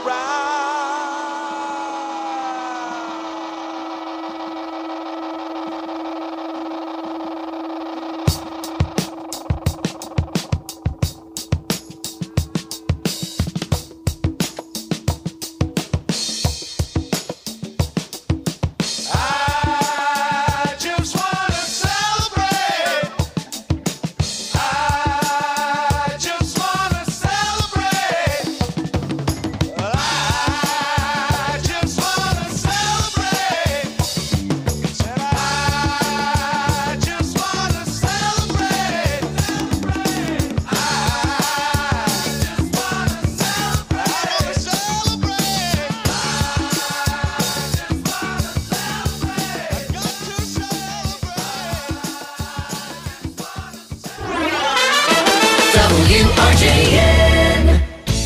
WRJN.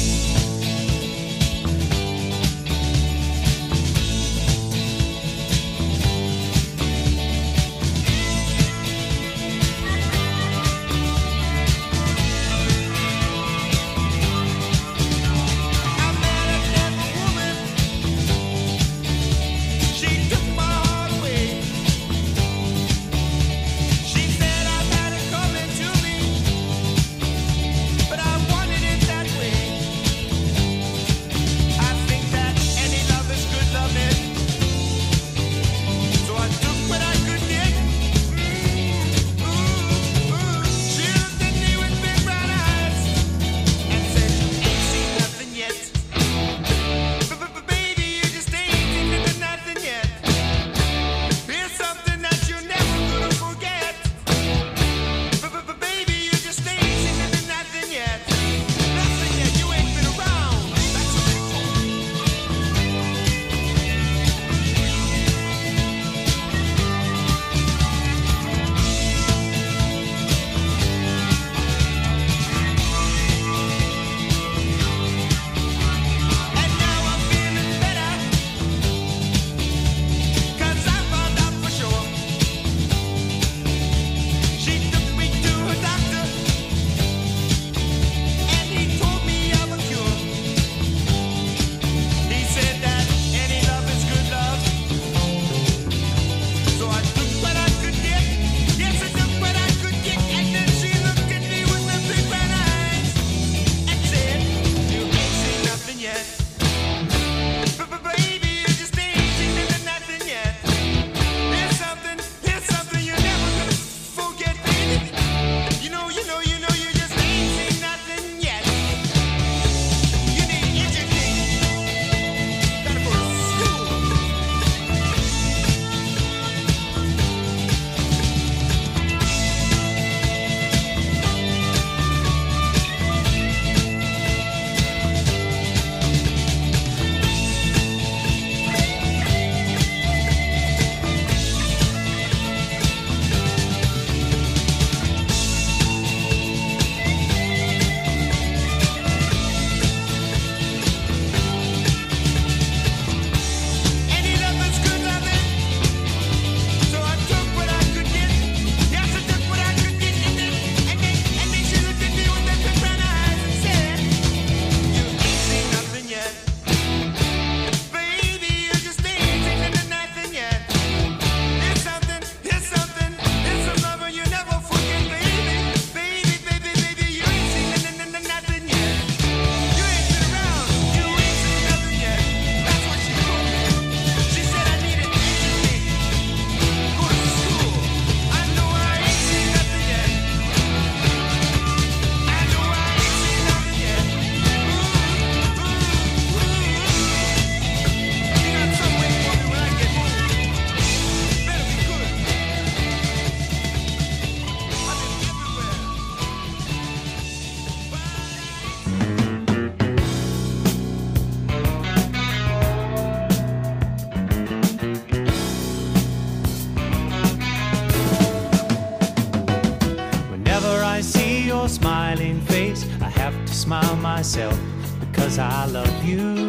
Smiling face, I have to smile myself because I love you,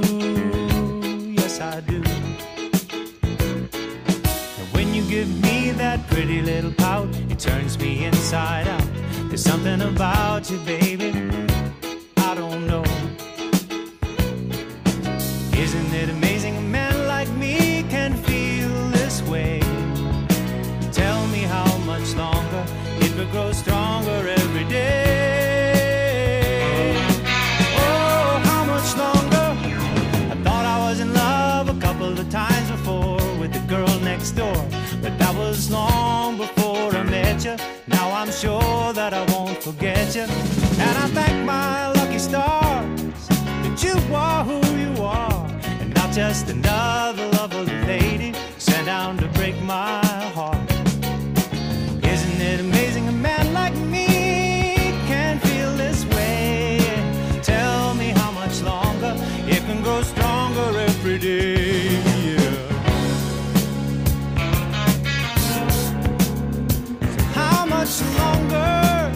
yes I do. And when you give me that pretty little pout, it turns me inside out. There's something about you, baby, I don't know. you. And I thank my lucky stars that you are who you are, and not just another lovely lady sent down to break my heart. Isn't it amazing a man like me can feel this way? Tell me how much longer it can grow stronger every day. Yeah. How much longer?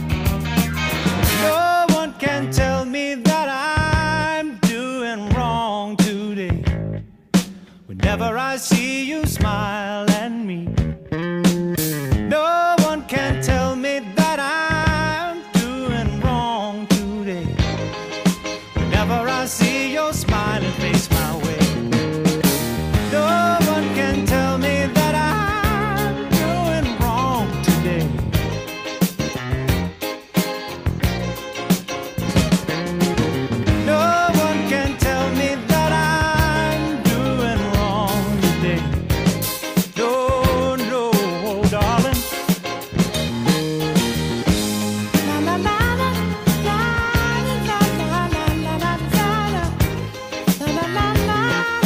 No one can tell me that I'm doing wrong today. Whenever I see you smile at me, no one can tell me that I'm doing wrong today. Whenever I see your smiling face my way, no one can tell me that I'm doing wrong today. No one can tell me that I'm doing wrong today. No, no, darling. La la la la la la la la la la la la la la.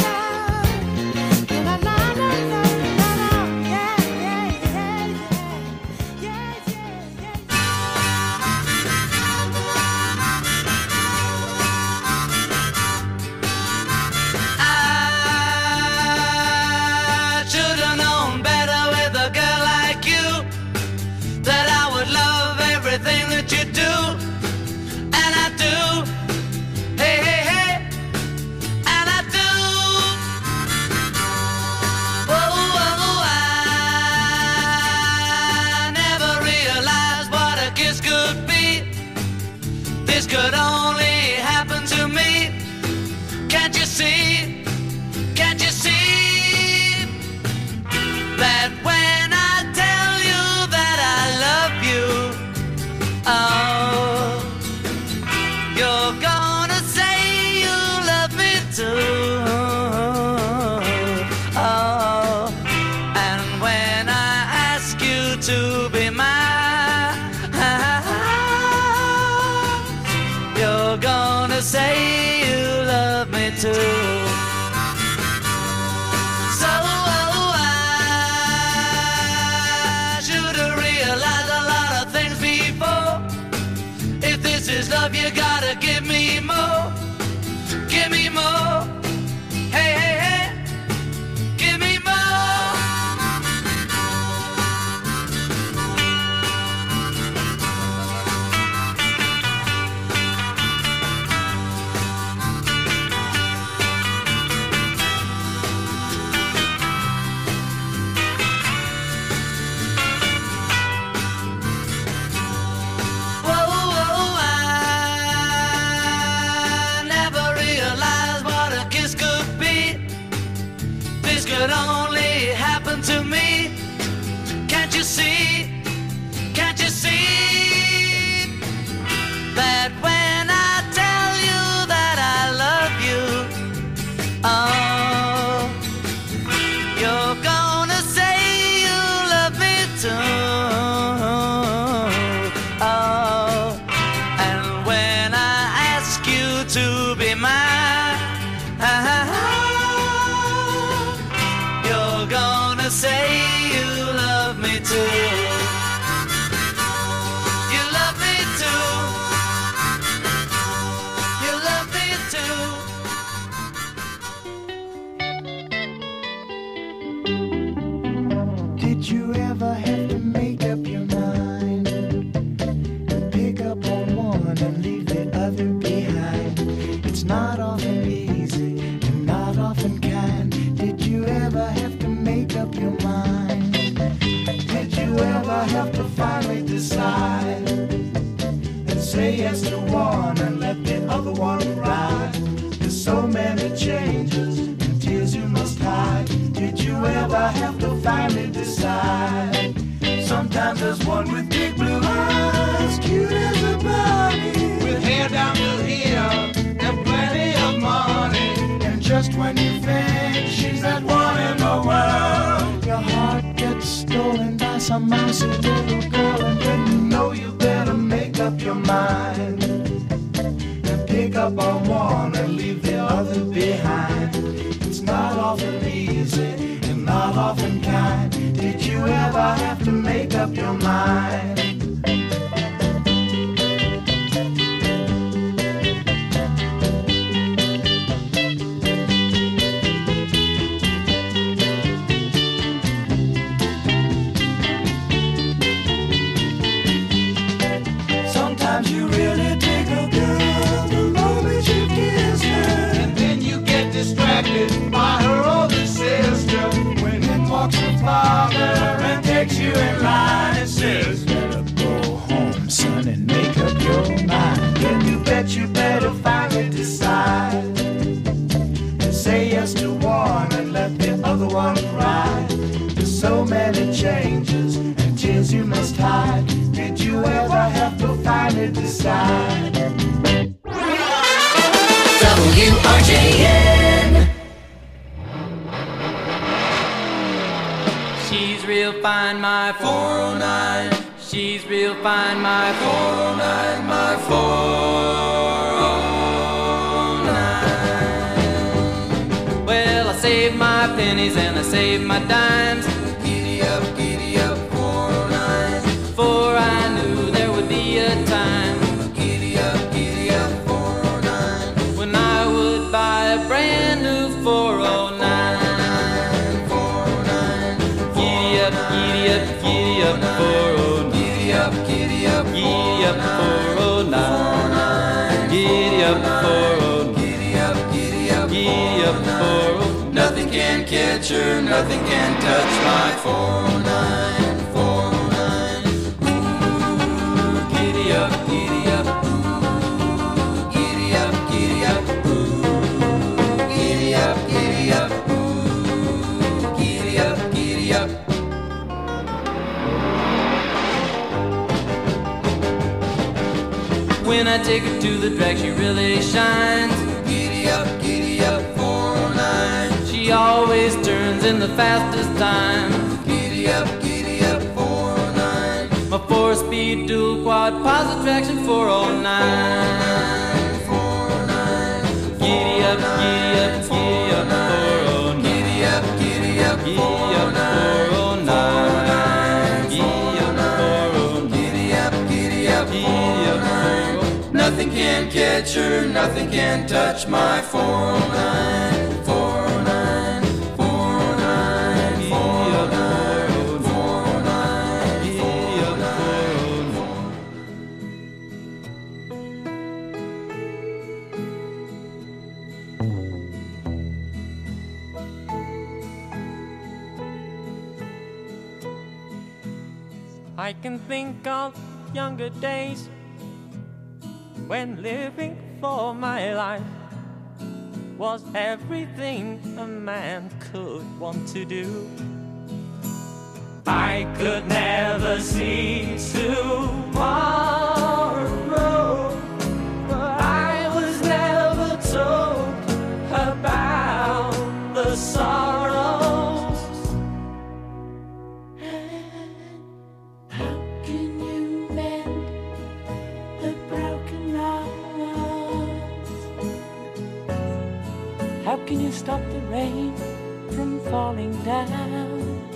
I should have known better with a girl like you, that I would love everything that you do, and I do. Hey, hey, hey, and I do. Oh, I never realized what a kiss could be. This could only happen to me. Can't you see? Can't you see that when I tell you that I love you, oh, you're gonna say you love me too. Oh, and when I ask you to be mine, you're gonna say you love me too. So I should have realized a lot of things before. If this is love, you gotta give me more. Give me more. Hey, hey, hey. Give me more. Whoa, I never realized what a kiss could be. This could only happen to me. Can't you see? Can't you see that when I tell you that I love you, oh, you're gonna say you love me too. Oh, and when I ask you to be mine, you're gonna say you love me too. You love me too. You love me too. Did you ever have to make up your mind and pick up on one and leave the other behind? It's not often easy and not often kind. Did you ever have to make up your mind? Did you ever have to finally decide and say yes to one and let the other one ride? There's so many changes and tears you must hide. Did you ever have to finally decide? Sometimes there's one with big blue eyes, cute as a bunny, with hair down to here and plenty of money. And just when you think she's that one in the world, your heart gets stolen by some mousy little girl, and then you know you better make up your one and leave the other behind. It's not often easy and not often kind. Did you ever have to make up your mind? Sometimes you really dig a girl the moment you kiss her, and then you get distracted by her older sister. When in walks her father and takes you in line and says, better go home, son, and make up your mind. Then you bet you better finally decide and say yes to one and let the other one ride. There's so many changes and tears you must hide. Did you ever have to finally decide? WRJN. She's real fine, my 409. She's real fine, my 409, my 409. Well, I saved my pennies and I saved my dimes. Giddy up, 409. For I knew there would be a time. Giddy up, 409. When I would buy a brand new 409. 409. Giddy up, 409. Giddy up, 409. Giddy up, 409. Giddy up, 409. Nothing can catch her, nothing can touch my 409. 409. Ooh, giddy up, ooh, giddy up, ooh, giddy up, ooh, giddy up. When I take her to the drag, she really shines. Giddy up, 409. She always turns in the fastest time. Giddy up, 409. My 4-speed dual quad positive traction 409. 409. Giddy up, 409. Giddy up, 409. Giddy up, 409. Nothing can catch her, nothing can touch my 409. 409, 409, 409, 409, 409. I can think of younger days when living for my life was everything a man could want to do. I could never see tomorrow, but I was never told about the sorrows. How can you mend the broken hearts? How can you stop the rain from falling down?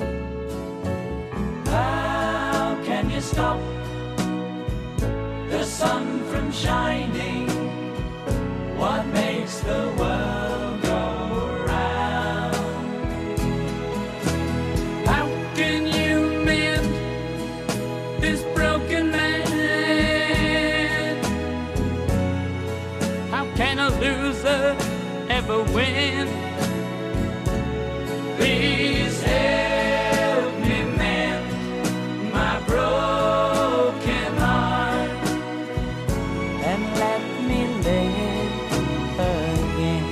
How can you stop the sun from shining? What makes the world go round? How can you mend this broken man? How can a loser ever win? Please help me mend my broken heart and let me live again.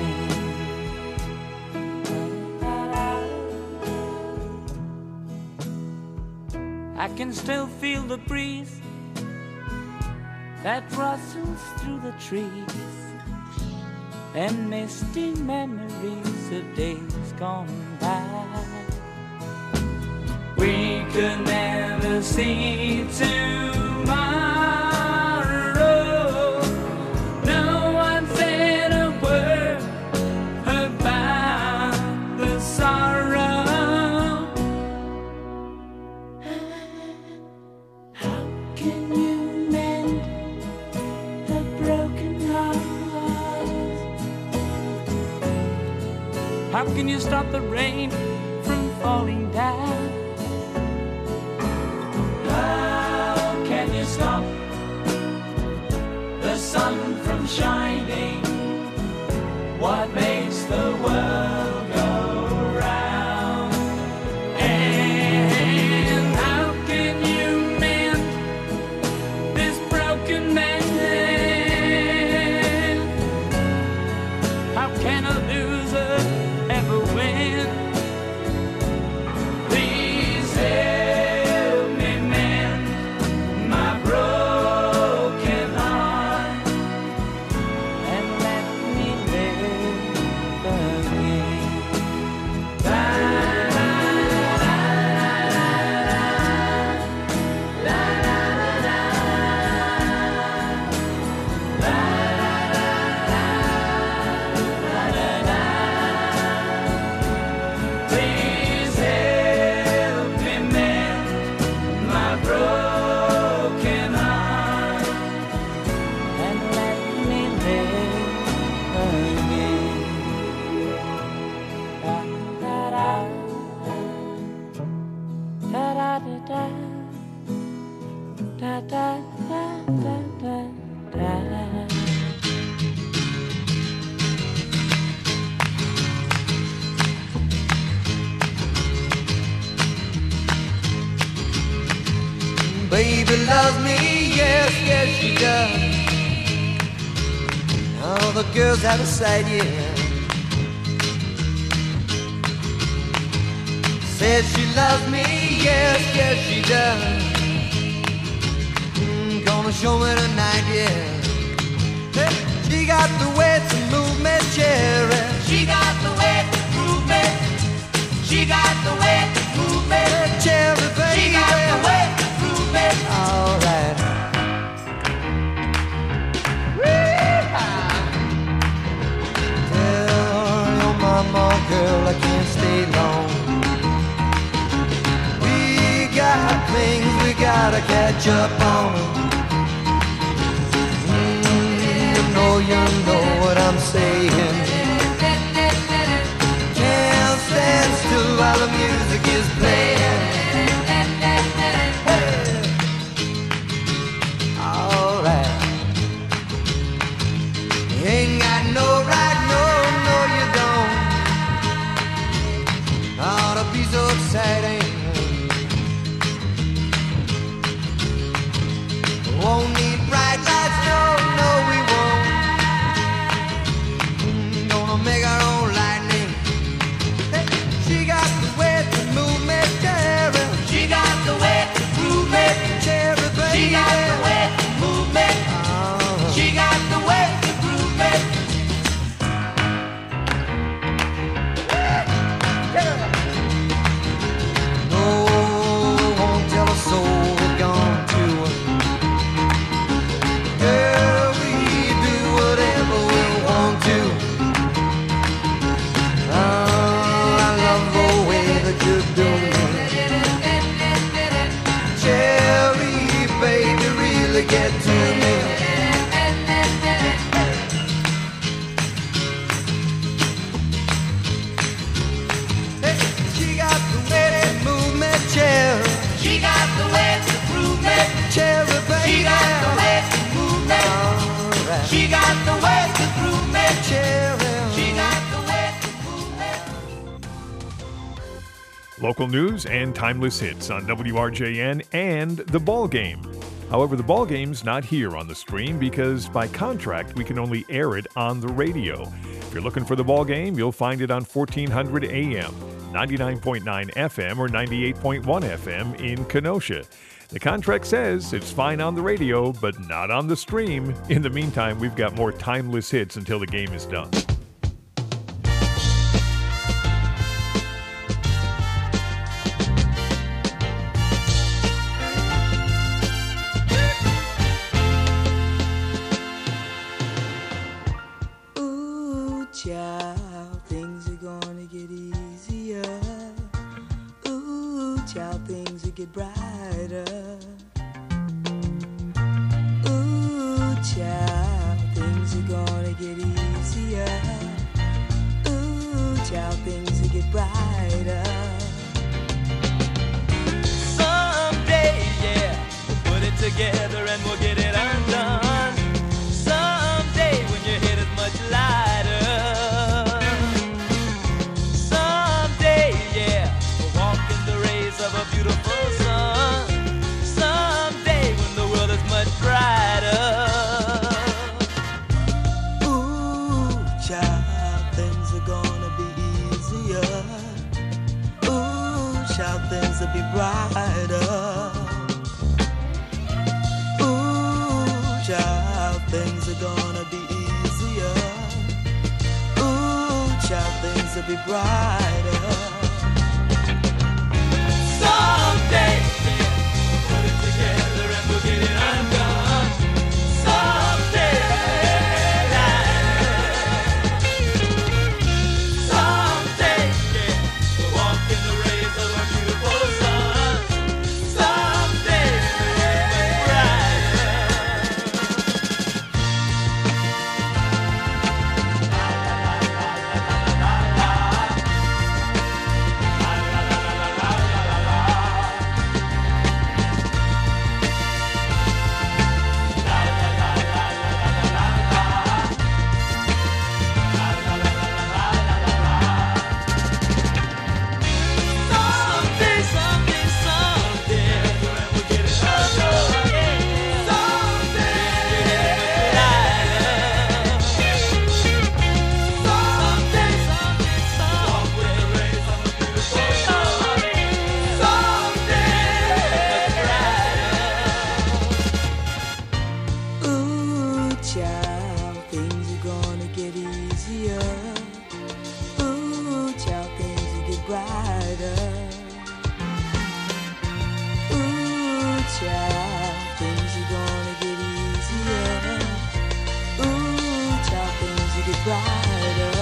I can still feel the breeze that rustles through the trees and misty memories of days gone by. We could never see tomorrow. No one said a How can you stop the rain from falling down? How can you stop the sun from shining? What makes the world go round? And how can you mend this broken man? How can a loser ever win? Please help me mend my broken heart and let me live again. Please help me mend my broken heart and let me live again. Da da da da da da da da da da. Baby loves me, yes, yes she does. All the girls out of sight, yeah. Says she loves me, yes, yes she does. Gonna show me tonight, yeah. Hey, she got the way to move me, cherry. She got the way to move me. She got the way to move me, cherry, baby. She got the way to move me. All right. Tell your mama, girl, I can't stay long. We got things we gotta catch up on. You know what I'm saying. Can't stand still while the music is playing. Hey. All right. You ain't got no right, no, no you don't. Ought to be so exciting. Won't need bright lights, no, no we won't. Gonna make our own lightning. Hey, she got the way to move me, cherry. She got the way to move me, cherry, baby. She got the way to move me. She got the way to groove me. No, won't tell a soul we're gone to. Girl, we do whatever we want to. I love the way that you do me. Cherry, baby, really get to me. Hey, she got the way to move me, cherry. She got the way to prove me, cherry, baby. She got the way to move me. Right. She got the way to prove me, cherry. She got the way to move me. Local news and timeless hits on WRJN and The Ball Game. However, The Ball Game's not here on the stream because by contract we can only air it on the radio. If you're looking for The Ball Game, you'll find it on 1400 AM, 99.9 FM, or 98.1 FM in Kenosha. The contract says it's fine on the radio, but not on the stream. In the meantime, we've got more timeless hits until the game is done. Ooh, child, things are gonna get easier. Ooh, child, things will get brighter. Ooh, child, things are gonna get easier. Ooh, child, get brighter. Someday, yeah, we'll put it together and we'll get it undone. Someday when your head is much lighter. Someday, yeah, we'll walk in the rays of a beautiful sun. Someday when the world is much brighter. Ooh, child, things are gonna be easier. Ooh, child, things will be brighter. Ooh, child, things are gonna be easier. Ooh, child, things will be brighter. Someday, yeah, we'll put it together and we'll get it undone. Someday, someday, yeah, we'll walk in the rays of a beautiful sun. Someday, we'll be Someday, someday, someday, we'll get it undone. Someday, someday, someday, rays of a beautiful sun. Someday, Ooh, child, things are gonna get easier. Ooh, child, things will get brighter. Ooh, child, things are gonna get easier. Ooh, child, things will get brighter.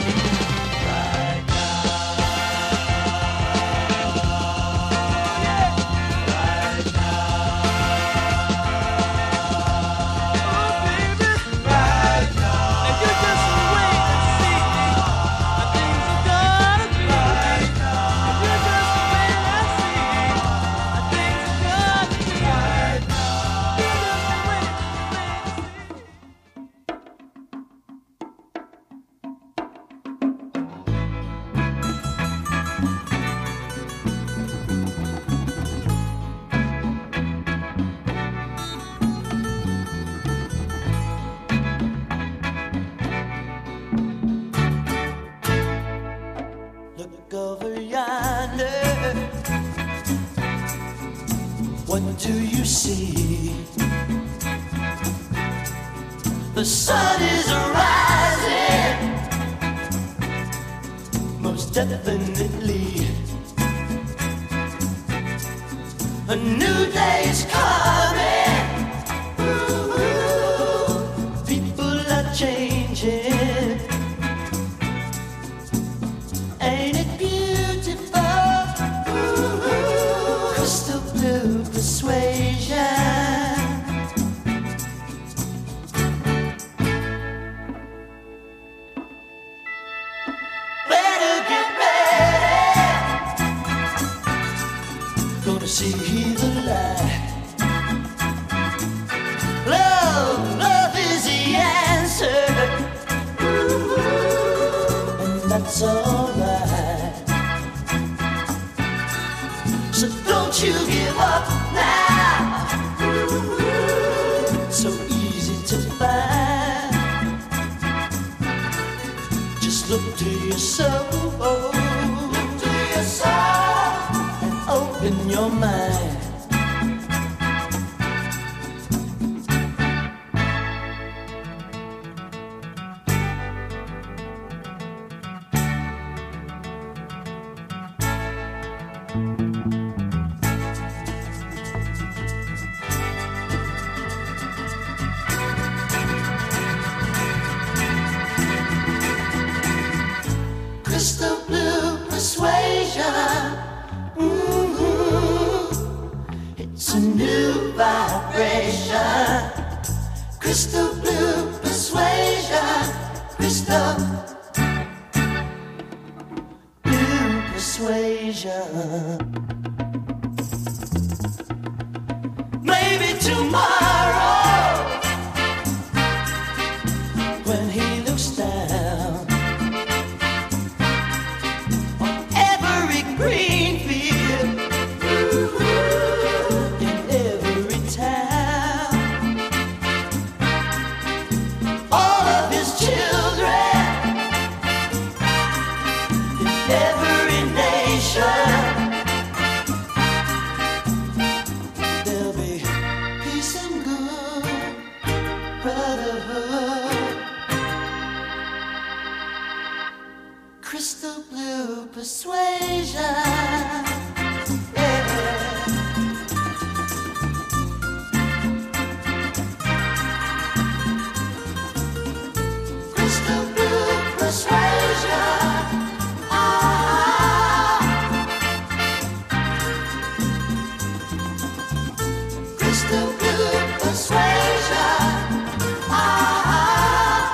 Look over yonder. What do you see? The sun is rising, most definitely. A new day's coming. Ooh, people are changing. Ain't it beautiful? Ooh, crystal blue persuasion. Better get ready. Gonna see the light. Love is the answer. Ooh, and that's alright. So don't you give up now. So easy to find. Just look to your soul. Look to your soul and open your mind. Crystal blue persuasion. It's a new vibration. Crystal blue persuasion. Crystal blue persuasion. Maybe tomorrow, when he looks down on every green field in every town, all of his children in every nation, there'll be peace and good brotherhood, crystal blue persuasion. Yeah. Crystal blue persuasion. Ah. Crystal blue persuasion. Ah.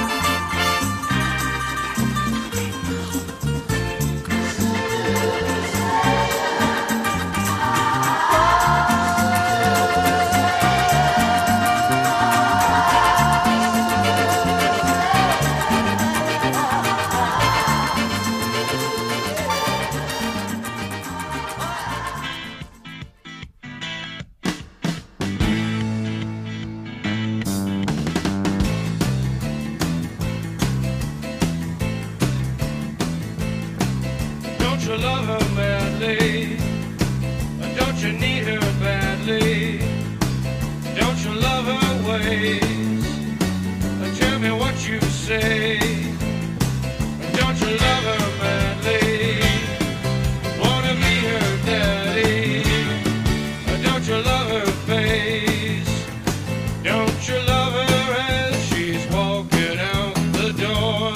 Don't you love her madly? Don't you need her badly? Don't you love her ways? Tell me what you say. Don't you love her madly? Wanna be her daddy? Don't you love her face? Don't you love her as she's walking out the door?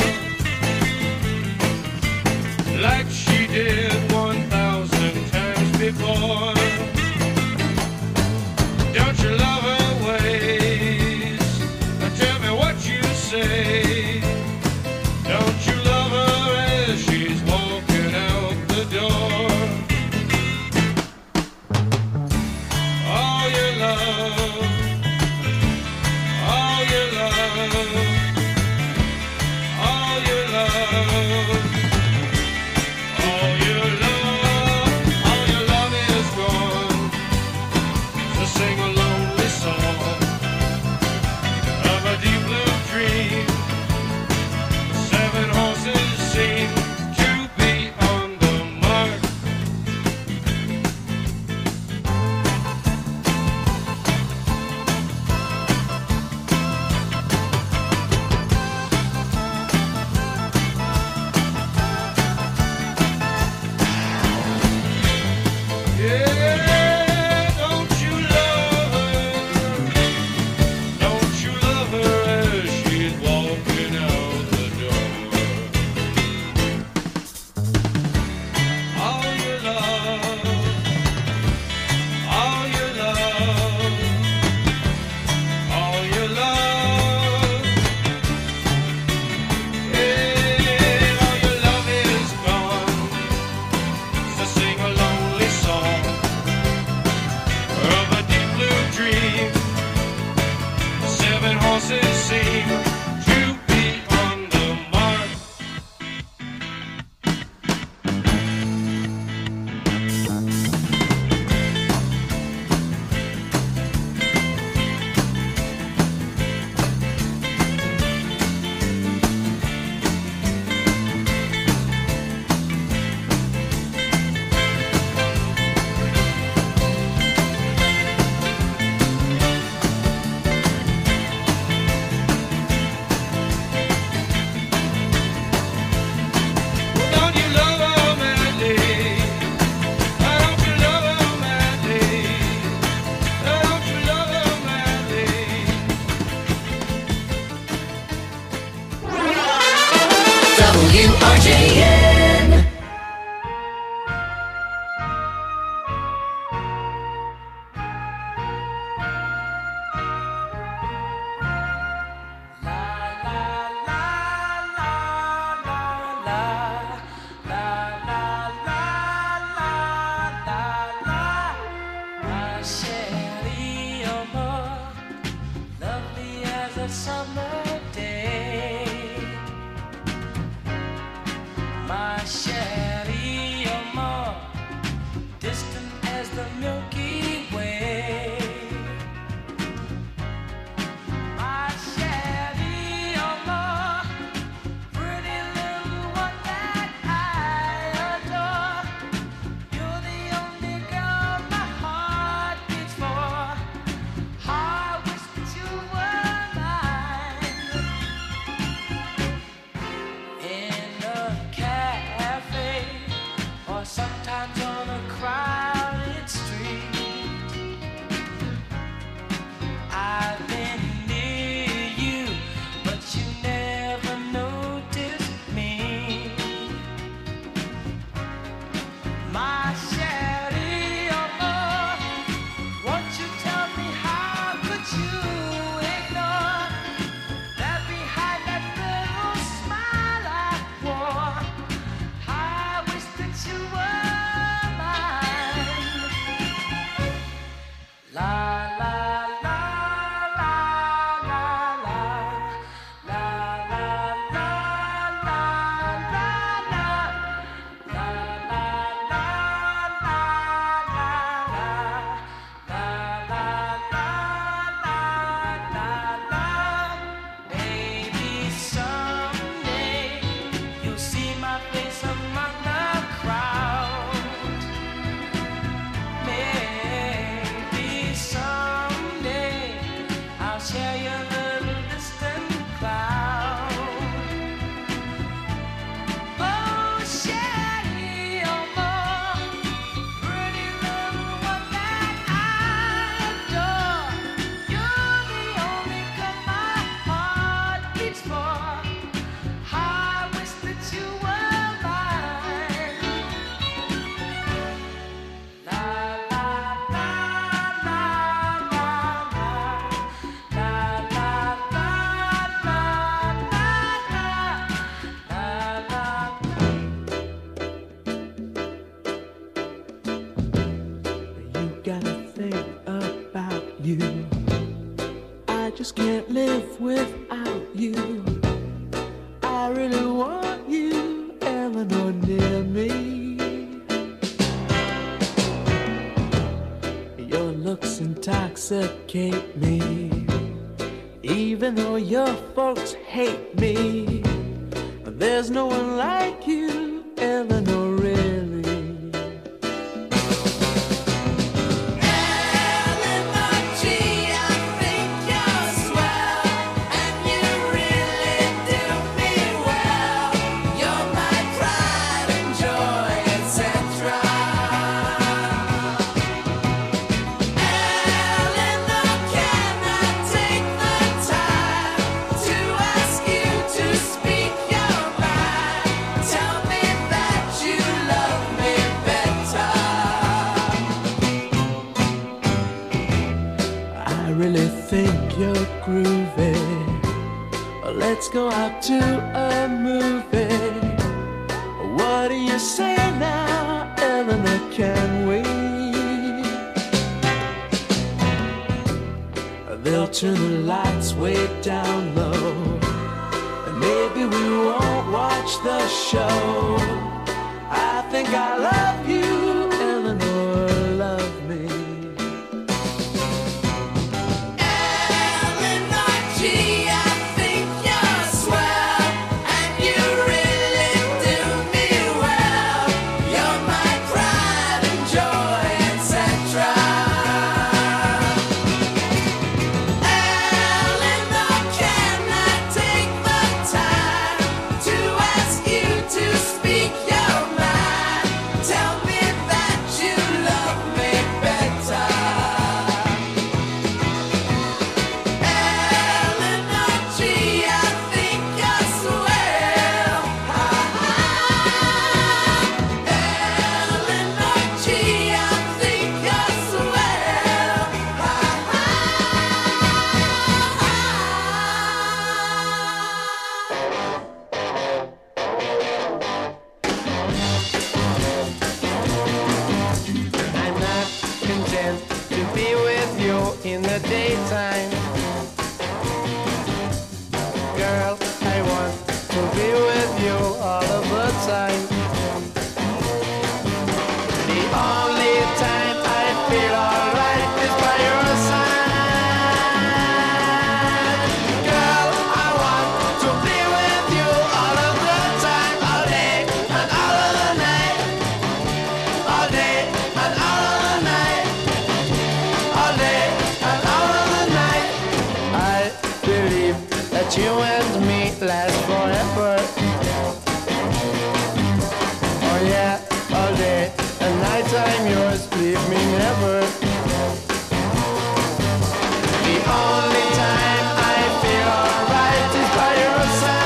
Like she did 1,000 times before. Don't you love her ways? Tell me what you say. Don't you love her as she's walking out the door? All your love, all your love, all your love. All your love is gone. So sing a lonely song of a deep blue dream. 7 horses seem to be on the mark. Yeah, don't you love her? Don't you love her as she's walking out the door? All your love, all your love, all your love. Yeah, all your love is gone. So sing a lonely song of a deep blue dream. 7 horses seem to be on the mark. Don't you love her madly? Don't you love her madly? Don't you love her madly? WRJN. La la la la la la la want you, Eleanor, near me. Your looks intoxicate me, even though your folks hate me. There's no one like you, Eleanor, really. Groovy. Let's go out to a movie. What do you say now, Eleanor? Can we? They'll turn the lights way down low, and maybe we won't watch the show. I think I love you, Eleanor, love me. In the daytime, girl, I want to be with you all of the time. The only time I feel alright is by your side. Girl, I want to be with you all of the time, all day and all of the night, all day and all of the night, all day. That you and me last forever. Oh yeah, all day and nighttime yours, leave me never. The only time I feel alright is by your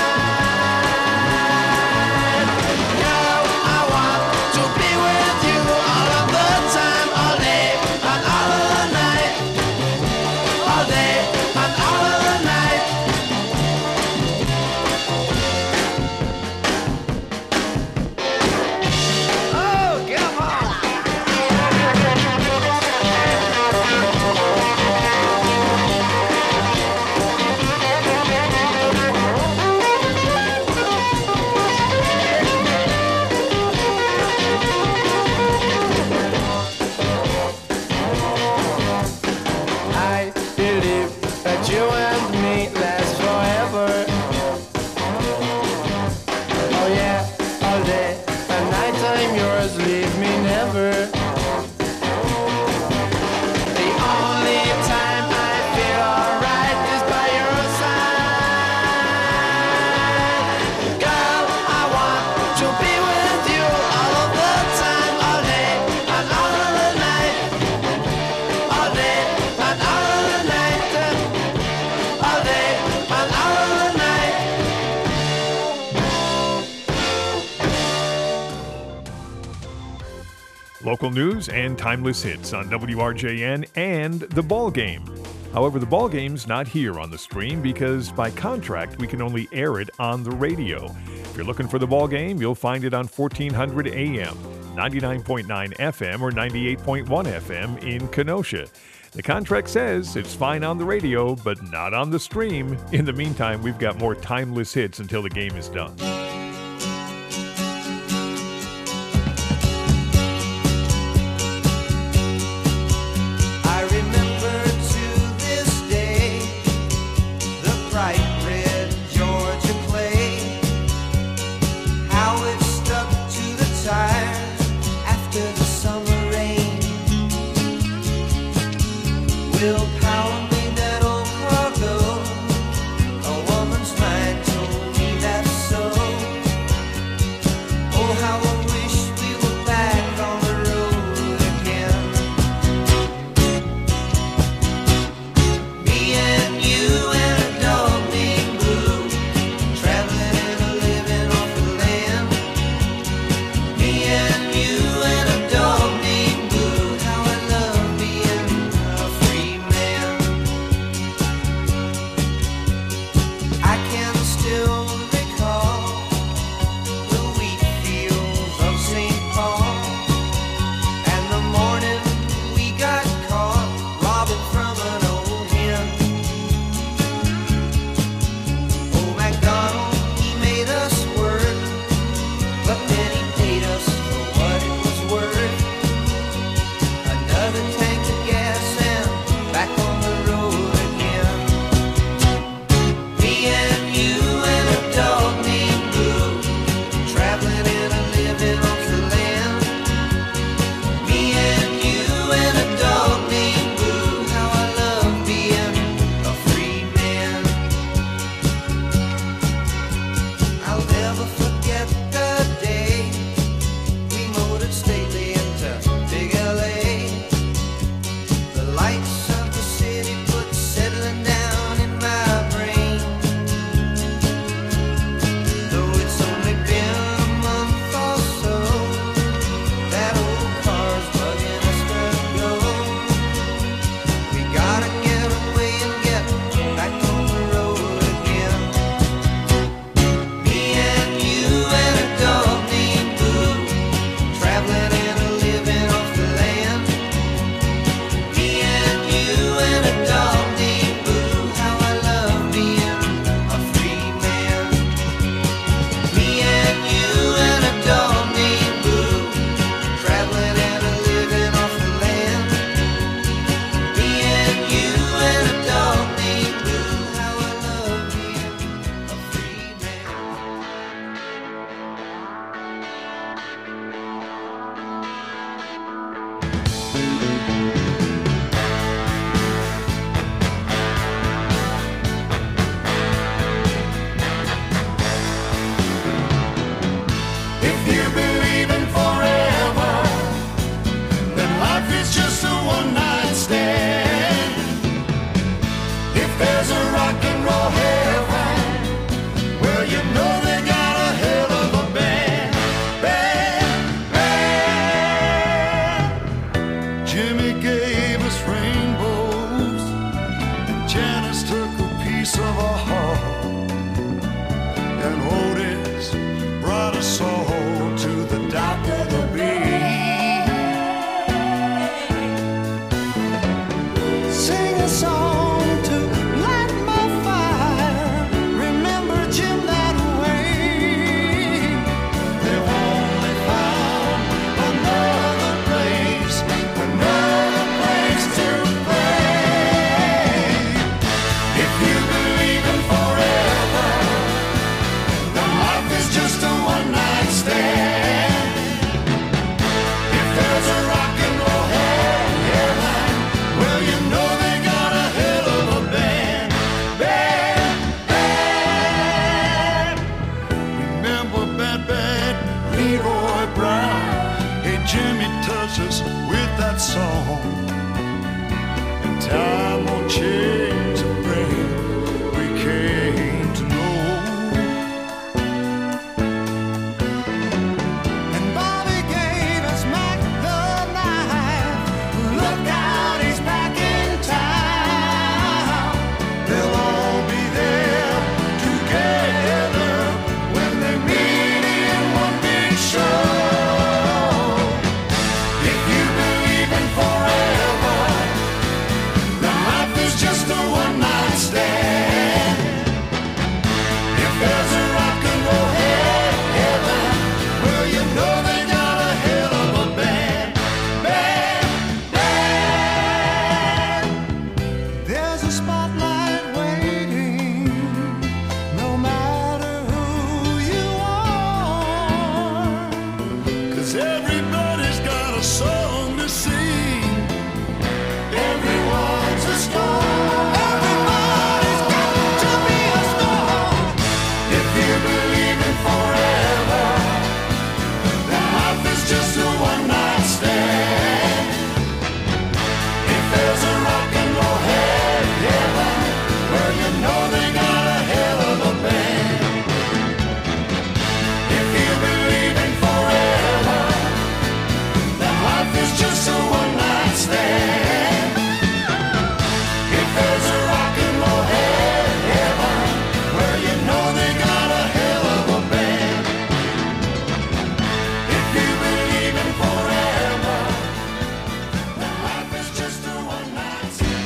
side. Girl, I want to be with you all of the time, all day and all of the night, all day and all of the night. Local news and timeless hits on WRJN and The Ball Game. However, The Ball Game's not here on the stream because by contract we can only air it on the radio. If you're looking for The Ball Game, you'll find it on 1400 AM, 99.9 FM, or 98.1 FM in Kenosha. The contract says it's fine on the radio, but not on the stream. In the meantime, we've got more timeless hits until the game is done. Jimmy touched us with that song. And time won't change the thing we came to know. And Bobby gave us Mac the knife. Look out, he's back in town. They'll all be there together when they meet in one big show. If you believe in forever, then life is just a one-night stand. If there's a rock and roll heaven, well, you know they got a hell of a band. There's a spotlight waiting, no matter who you are. 'Cause everybody's got a song to sing. Everyone's a star. Everybody's got to be a star. If you believe in forever, then life is just a one-night stand. If there's a rock and roll heaven, well, you know they got a hell of a band. If you believe in forever, then life is just a one-night stand. If there's a rock and roll heaven, well, you know they got a hell of a band. If you believe in forever, then life is just a one-night stand.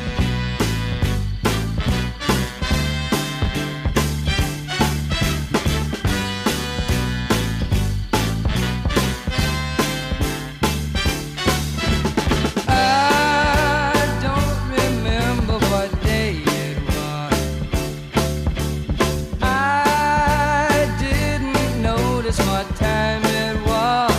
I don't remember what day it was. I didn't notice what time it was.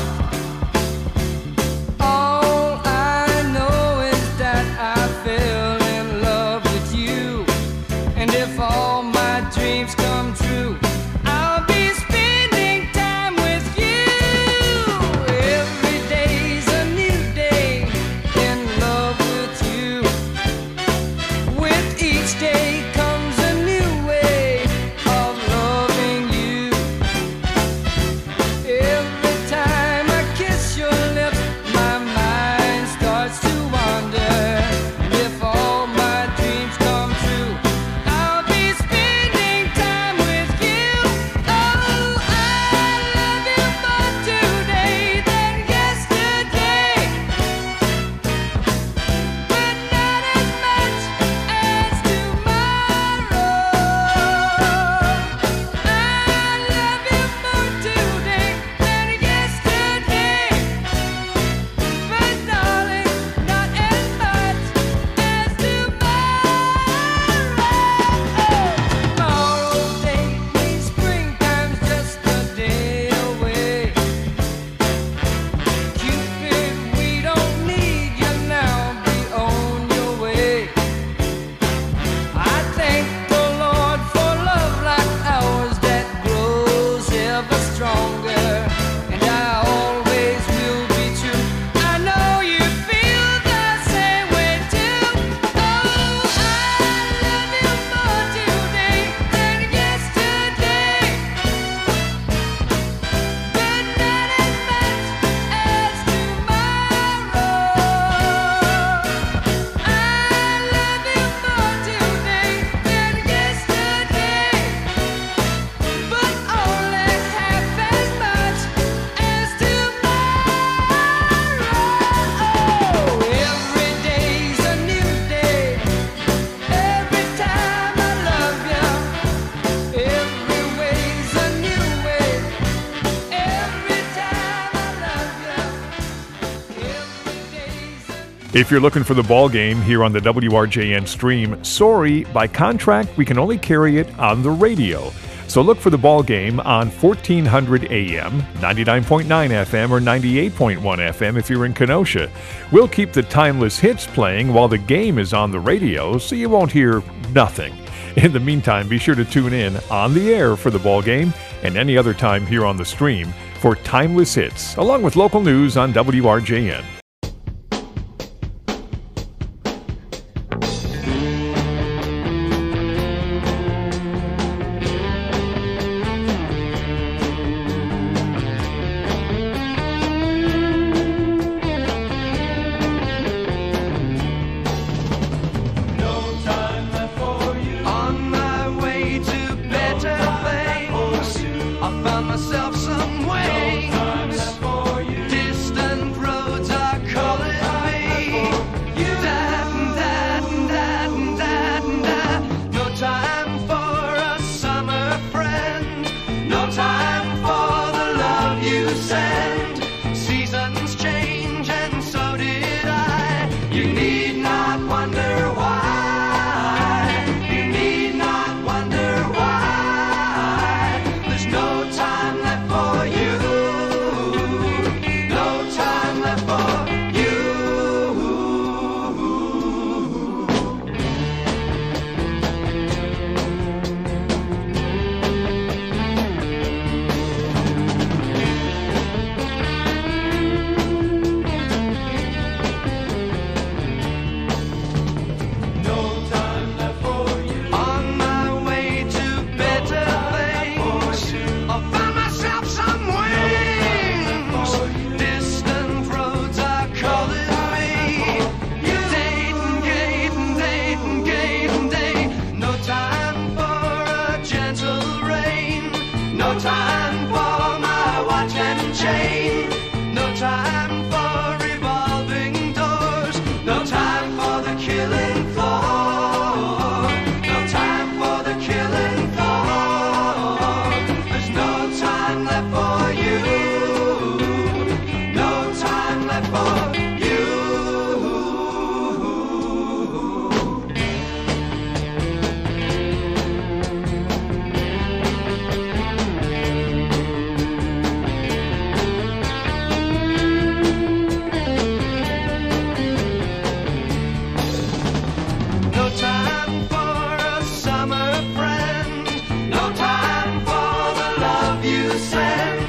All I know is that I fell in love with you. And if all my dreams come true, I'll be spending time with you. Every day's a new day in love with you. With each day comes a new way of loving you. Every time I kiss your lips, my mind starts to wander. And if all my dreams come true, I'll be spending time with you. Oh, I love you more today than yesterday, but not as much as tomorrow. I love you more today than yesterday, but darling, not as much as tomorrow's day means springtime's just a day away. Cupid, we don't need you now, be on your way. I thank the Lord for love like ours that grows ever stronger, and I always will be true. I know you feel the same way too. Oh, I love you more today than yesterday, but not as much as tomorrow. I love you more today than yesterday, but only half as much as tomorrow. Every day's a new day. Every time I love you, every way's a new way. Every time I love you, every day's a new. If you're looking for the ball game here on the WRJN stream, sorry, by contract, we can only carry it on the radio. So look for the ball game on 1400 AM, 99.9 FM, or 98.1 FM if you're in Kenosha. We'll keep the timeless hits playing while the game is on the radio, so you won't hear nothing. In the meantime, be sure to tune in on the air for the ball game and any other time here on the stream for Timeless Hits, along with local news on WRJN. On my way to better things, I found myself some wings. Distant roads are calling me. No time for a summer friend. No time for the love you send. Seasons change and so did I. You need not wonder why. You need not wonder why. There's no time left for you. No time left for you. On my way to better things, I found myself some wings. Distant roads are calling me. Dayton. No time for a gentle rain. No time for my watch and chain. No time for revolving doors. No time for the killing floor. No time for the killing floor. There's no time left for you. No time left for you. No time for a summer friend. No time for the love you send.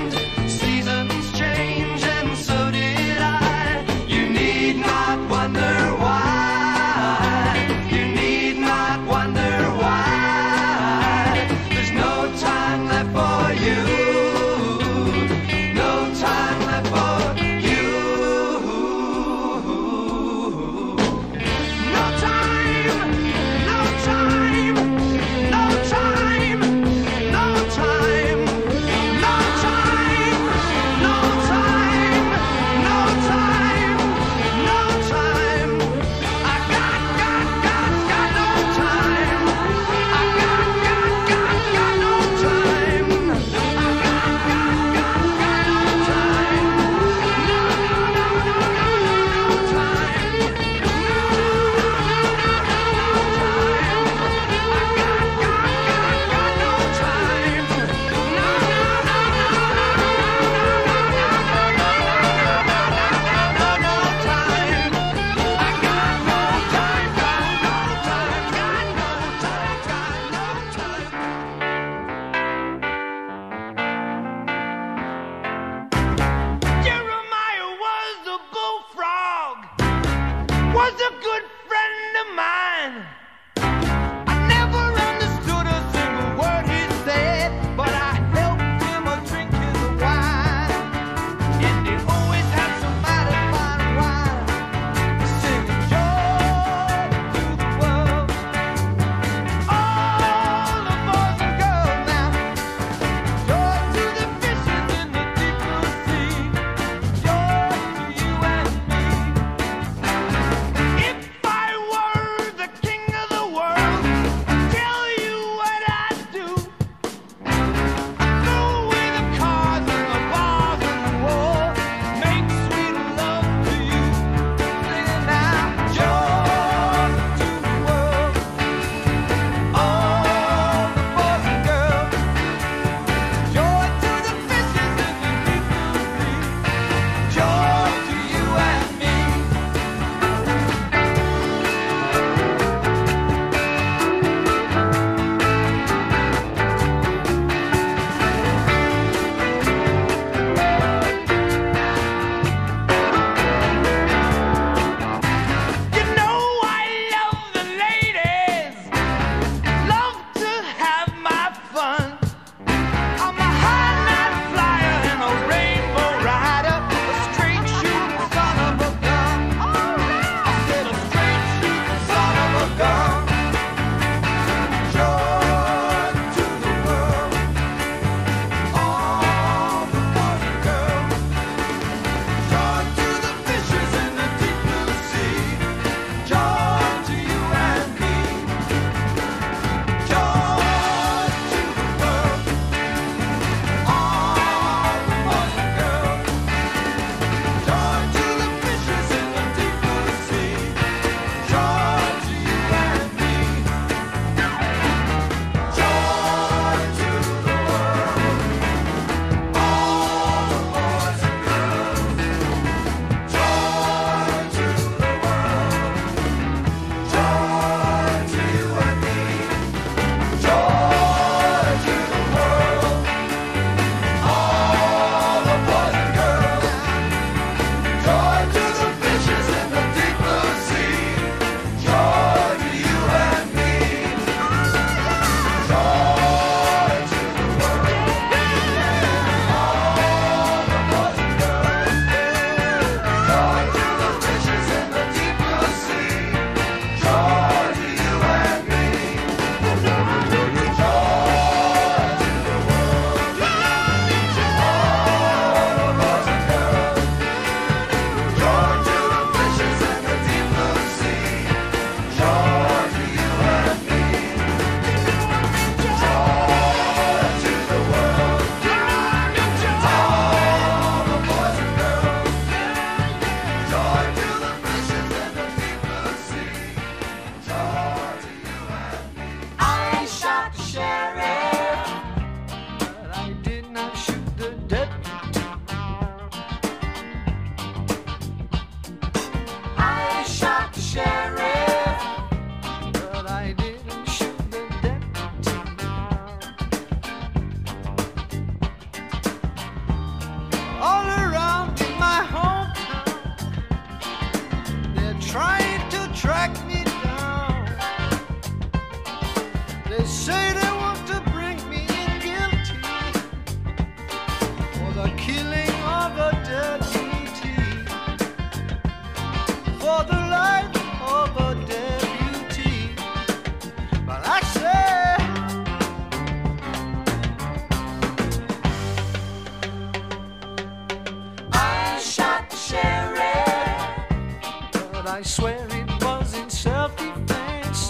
I swear it was in self-defense.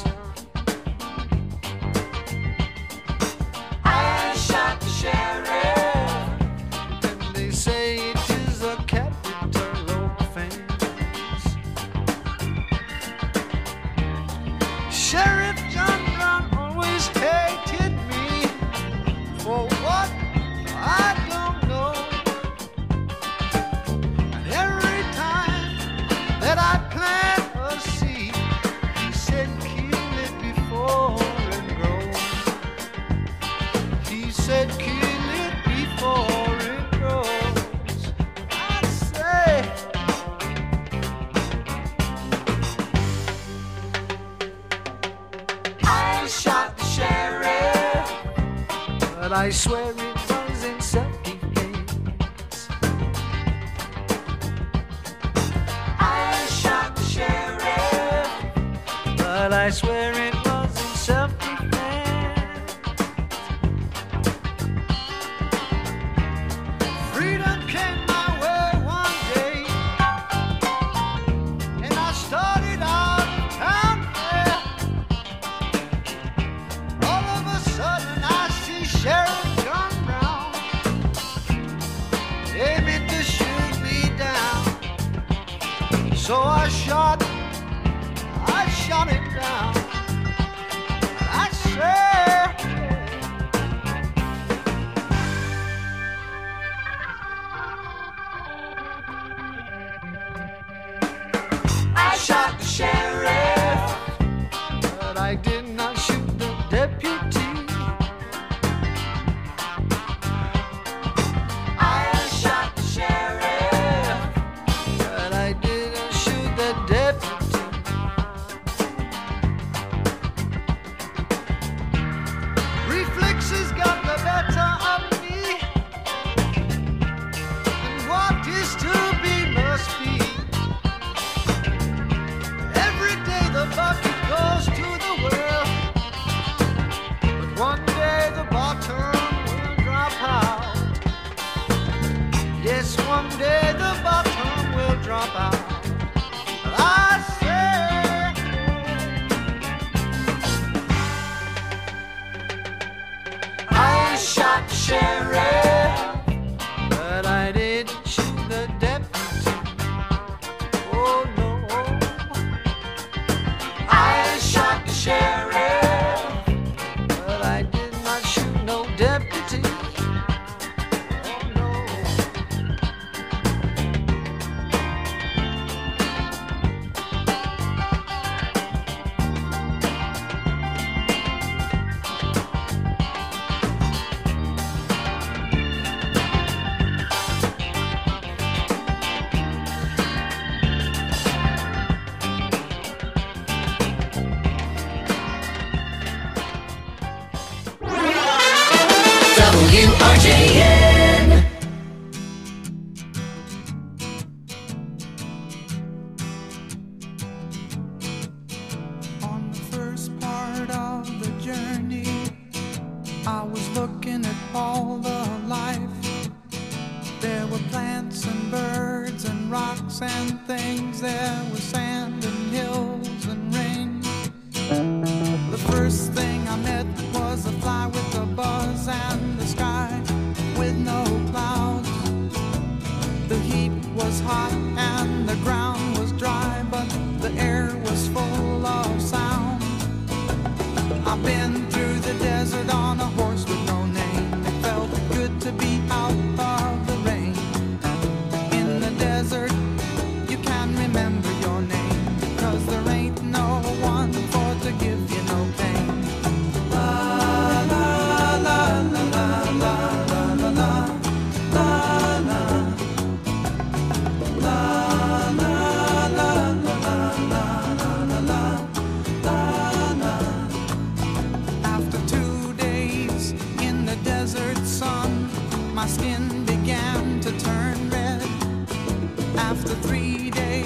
I shot the sheriff. And they say it is a capital offense. Sheriff John Brown always hated me. For what? I don't know. And every time that I plant a seed, he said kill it before it grows. He said kill it before it grows. I say I shot the sheriff. but I swear it was in self-defense. I shot the sheriff. But I swear it was in self-defense. Freedom came my way one day, and I started out of town there. All of a sudden I see Sheriff John Brown aiming to shoot me down. So I shot him down. I said, I shot the sheriff. but I did not shoot the deputy. I shot the sheriff. But I didn't shoot the deputy. Reflexes got the better of me, and what is to be must be. Every day the bucket goes to the well, but one day the bottom will drop out. Yes, one day the bottom will drop out. I say I shot the sheriff. but I didn't shoot the deputy. Oh no, I shot the sheriff. but I did not shoot no deputy. Oh no. WRJN. On the first part of the journey, I was looking at all the life. There were plants and birds and rocks and things. There was sand and hills and rain. The first thing I met was a fly with a buzz and the sky with no clouds. The heat was hot and the ground was dry, but the air was full of sound. I've been through the desert on a horse with no name. It felt good to be out of the rain. In the desert, you can remember your name, 'cause there ain't no one for to give you no pain. La la la la la la la la la la la la la la la la la. After 2 days in the desert sun, my skin began to turn red. After 3